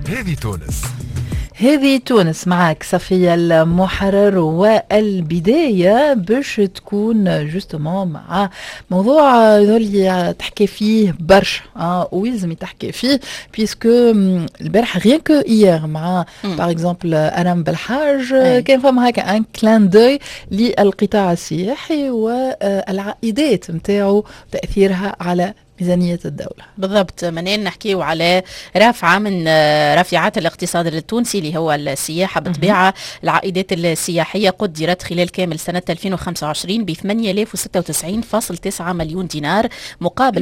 هذه تونس. هذه تونس معك صفية المحرر، والبداية باش تكون جوستومون مع موضوع اللي تحكي فيه برشا ويلزم تحكي فيه بيسكو البارح غيان كو ايير مع باغ اكزومبل أرام بالحاج كان فما هكا ان كلان دوي للقطاع السياحي والعائدات نتاعو تأثيرها على ميزانية الدولة. بالضبط، منين نحكيو على رافعة من رافعات الاقتصاد التونسي اللي هو السياحة بطبيعة. العائدات السياحية قدرت خلال كامل سنة 2025 ب 8096.9 مليون دينار مقابل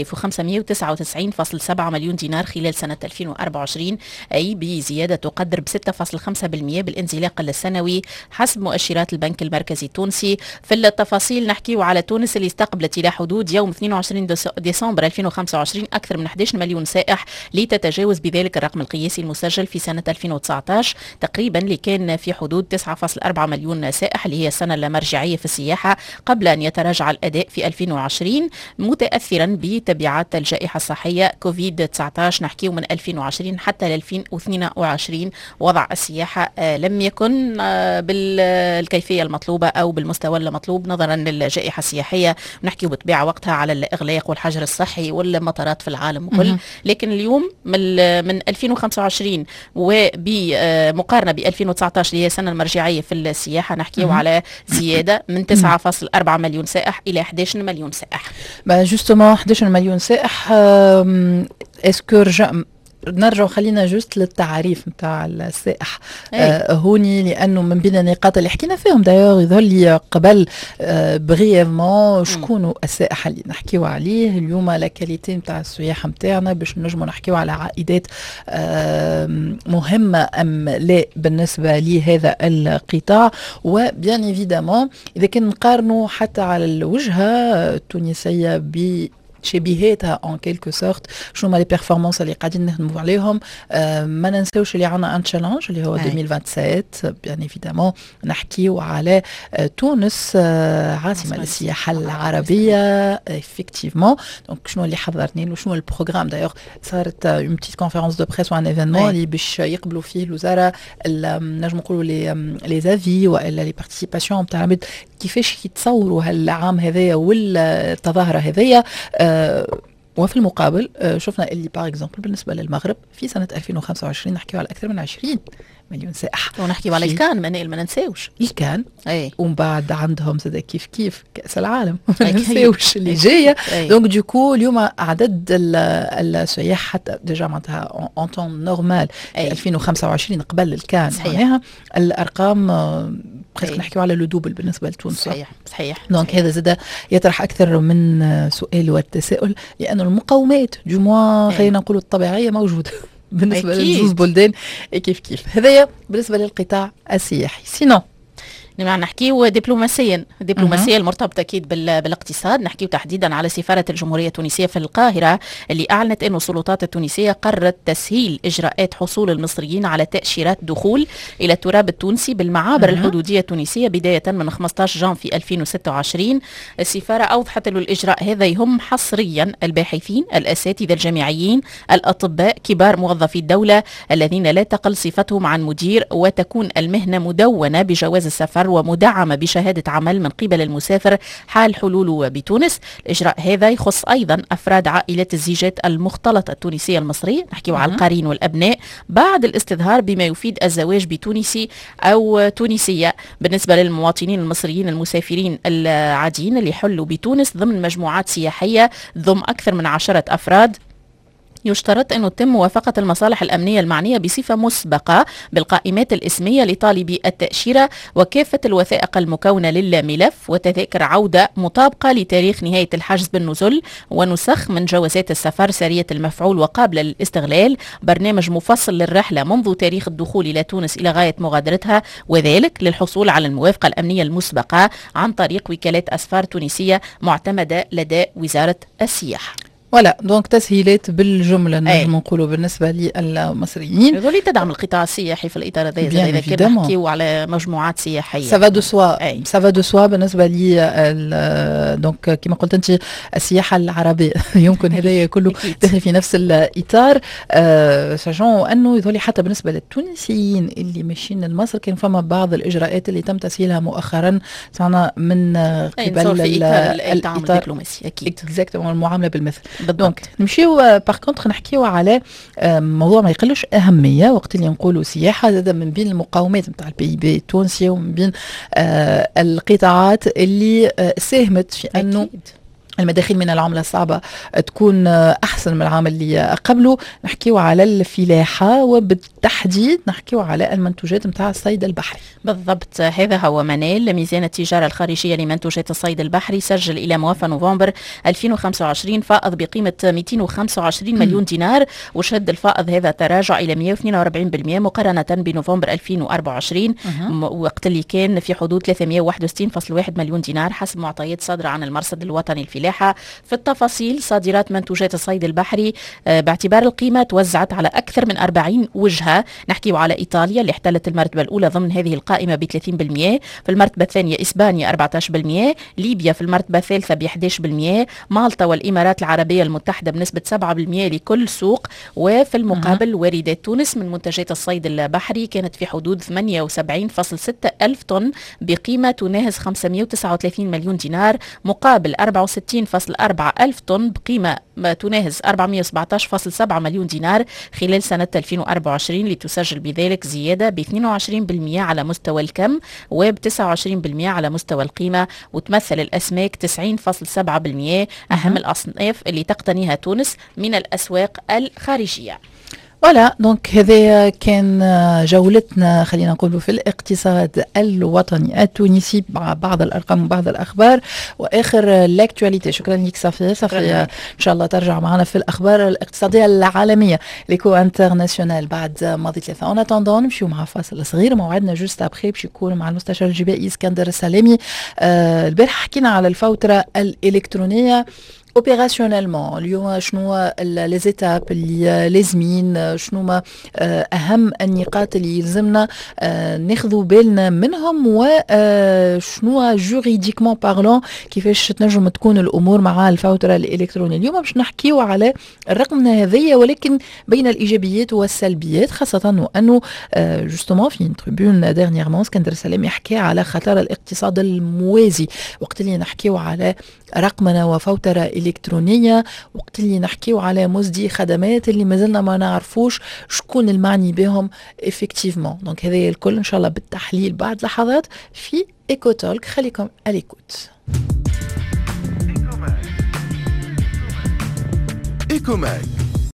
7599.7 مليون دينار خلال سنة 2024، أي بزيادة تقدر ب 6.5% بالانزلاق السنوي حسب مؤشرات البنك المركزي التونسي. في التفاصيل نحكيو على تونس اللي استقبلت إلى حدود يوم 22 ديسمبر 2025 أكثر من 11 مليون سائح، لتتجاوز بذلك الرقم القياسي المسجل في سنة 2019 تقريبا، اللي كان في حدود 9.4 مليون سائح اللي هي السنة اللامرجعية في السياحة قبل أن يتراجع الأداء في 2020 متأثرا بتبعات الجائحة الصحية كوفيد-19. نحكيه من 2020 حتى 2022 وضع السياحة لم يكن بالكيفية المطلوبة أو بالمستوى المطلوب نظرا للجائحة السياحية. نحكي بطبيعة وقتها على الإغلاق والحجر الصحي والمطارات في العالم كله، لكن اليوم من 2025 وبمقارنة ب 2019 اللي هي السنة المرجعية في السياحة نحكيه على زيادة من 9.4 مليون سائح إلى 11 مليون سائح. جوستومون 11 مليون سائح. اسكو نرجع خلينا جوست للتعريف نتاع السائح هوني، لانه من بين النقاط اللي حكينا فيهم دايوغ يظهر لي قبل بريفمون شكون السائح اللي نحكيو عليه اليوم، لا كاليتي نتاع السياحه نتاعنا باش نجموا نحكيو على عائدات مهمه ام لا بالنسبه لهذا القطاع. وبيان ايفيدامون اذا كان نقارنوا حتى على الوجهه التونسيه ب شبيهاتها ان كيلكو سورت، شنو هما لي بيرفورمانس اللي قاعدين نخدموا عليهم. ما ننساوش اللي عندنا ان تشالنج اللي هو 2027 بيان ايفيدامون نحكيو على تونس عاصمه للسياحه العربيه افكتيفمون. دونك شنو اللي حضرني له، شنو البروغرام دايوغ صارت اون بتيت كونفيرونس دو بريس وان ايفينمون اللي باش يقبلوا فيه الوزاره نجم نقولوا لي زافي والا لي بارتيسيباسيون نتاع العباد كيفاش يتصوروا هالعام هذايا والتظاهره هذايا. وفي المقابل شفنا اللي باغ اكزومبل بالنسبه للمغرب في سنه 2025 نحكيو على اكثر من 20 مليون سائح، ونحكيو على الكان ما ننساوش الكان ومن بعد عندهم زاد كيف كاس العالم ما ننساوش اللي جايه. دونك دوكو اليوم عدد السياح حتى ديجا معناتها اون طون نورمال 2025 قبل الكان معناها الارقام بريسك نحكيو على لو دوبل بالنسبه لتونس. صحيح. دونك هذا زاد يطرح اكثر من سؤال والتساؤل، لانه المقومات دو موا خلينا نقولوا الطبيعيه موجوده بالنسبه للزوز بلدان كيف هذايا بالنسبه للقطاع السياحي. سينو نحكيو دبلوماسيا المرتبطة أكيد بالاقتصاد. نحكيو تحديدا على سفارة الجمهورية التونسية في القاهرة اللي أعلنت أن السلطات التونسية قررت تسهيل إجراءات حصول المصريين على تأشيرات دخول إلى التراب التونسي بالمعابر الحدودية التونسية بداية من 15 جانفي 2026. السفارة أوضحت أن الإجراء هذا يهم حصريا الباحثين، الأساتذة الجامعيين، الأطباء، كبار موظفي الدولة الذين لا تقل صفتهم عن مدير، وتكون المهنة مدونة بجواز السفر ومدعمة بشهادة عمل من قبل المسافر حال حلوله بتونس. الإجراء هذا يخص أيضا أفراد عائلات الزيجات المختلطة التونسية المصرية، نحكي على القرين والأبناء بعد الاستظهار بما يفيد الزواج بتونسي أو تونسية. بالنسبة للمواطنين المصريين المسافرين العاديين اللي يحلوا بتونس ضمن مجموعات سياحية ضم أكثر من 10 أفراد، يشترط أن تتم موافقة المصالح الأمنية المعنية بصفة مسبقة بالقائمات الإسمية لطالبي التأشيرة وكافة الوثائق المكونة للملف وتذاكر عودة مطابقة لتاريخ نهاية الحجز بالنزل، ونسخ من جوازات السفر سرية المفعول وقابلة للاستغلال، برنامج مفصل للرحلة منذ تاريخ الدخول إلى تونس إلى غاية مغادرتها، وذلك للحصول على الموافقة الأمنية المسبقة عن طريق وكالات أسفار تونسية معتمدة لدى وزارة السياحة. ولا دونك تسهيلات بالجمله نجم نقولوا بالنسبه للمصريين. هذول تدعم القطاع السياحي في الاطار هذا اذا كنا نحكيو على مجموعات سياحيه. سافا دو سوا بالنسبه لي دونك كما قلت انت السياحه العربيه يمكن هذا كله داخل في نفس الاطار. ساجون انه يظل حتى بالنسبه للتونسيين اللي ماشيين لمصر كان فما بعض الاجراءات اللي تم تسهيلها مؤخرا صنع من قبل الدعم الدبلوماسي. اكيد اكزاكتومون المعامله بالمثل. دونك نمشيو باغ كونتر نحكيو على موضوع ما يقلش اهميه وقت اللي نقولوا سياحه، زاد من بين المقاومات نتاع البي بي التونسي ومن بين القطاعات اللي ساهمت في انه المداخيل من العملة الصعبة تكون أحسن من العام اللي قبله. نحكيو على الفلاحة وبالتحديد نحكيو على المنتوجات متاع الصيد البحري. بالضبط، هذا هو منال. ميزان التجارة الخارجية لمنتوجات الصيد البحري سجل إلى موافى نوفمبر 2025 فائض بقيمة 225 مليون دينار، وشهد الفائض هذا تراجع إلى 142% مقارنة بنوفمبر 2024 وقت اللي كان في حدود 361.1 مليون دينار حسب معطيات صادرة عن المرصد الوطني الفلاحي. في التفاصيل، صادرات منتوجات الصيد البحري باعتبار القيمة توزعت على أكثر من 40 وجهة. نحكي على إيطاليا اللي احتلت المرتبة الأولى ضمن هذه القائمة ب 30%، في المرتبة الثانية إسبانيا 14%، ليبيا في المرتبة الثالثة ب 11%، مالطا والإمارات العربية المتحدة بنسبة 7% لكل سوق. وفي المقابل واردات تونس من منتجات الصيد البحري كانت في حدود 78.6 ألف طن بقيمة تناهز 539 مليون دينار مقابل 64.4 ألف طن بقيمة تناهز 417.7 مليون دينار خلال سنة 2024، لتسجل بذلك زيادة ب 22% على مستوى الكم وب 29% على مستوى القيمة. وتمثل الأسماك 90.7% أهم الأصناف اللي تقتنيها تونس من الأسواق الخارجية. ولا دونك هذا كان جولتنا خلينا نقول في الاقتصاد الوطني التونسي مع بعض الارقام وبعض الاخبار واخر لاكتواليتي. شكرا لك صفية. ان شاء الله ترجع معنا في الاخبار الاقتصاديه العالميه ليكو انترناسيونال بعد ماضي 3. اون اتوندون نمشيو مع فاصل صغير، موعدنا جوست ابخي باش يكون مع المستشار الجبائي اسكندر السلامي. البارح حكينا على الفوتره الالكترونيه اوبيراسيونيلمون. اليوم شنو لي زيتاب اللي لازمين، شنو اهم النقاط اللي يلزمنا ناخذوا بالنا منهم، وشنو جوريديكمون بارلون كيفاش تنجم تكون الامور مع الفوتره الالكترونيه. اليوم باش نحكيو على الرقمنه هذيا ولكن بين الايجابيات والسلبيات، خاصه انه جوستومون في تريبون ديرنييرمون اسكندر السلامي يحكي على خطر الاقتصاد الموازي وقت اللي نحكيو على رقمنه وفوتره إلكترونية، وقت اللي نحكيو على مزدي خدمات اللي مازلنا ما نعرفوش شكون المعني بهم effectivement. دونك هذا الكل إن شاء الله بالتحليل بعد لحظات في إيكو تولك. خليكم أليكوت. إيكو ماك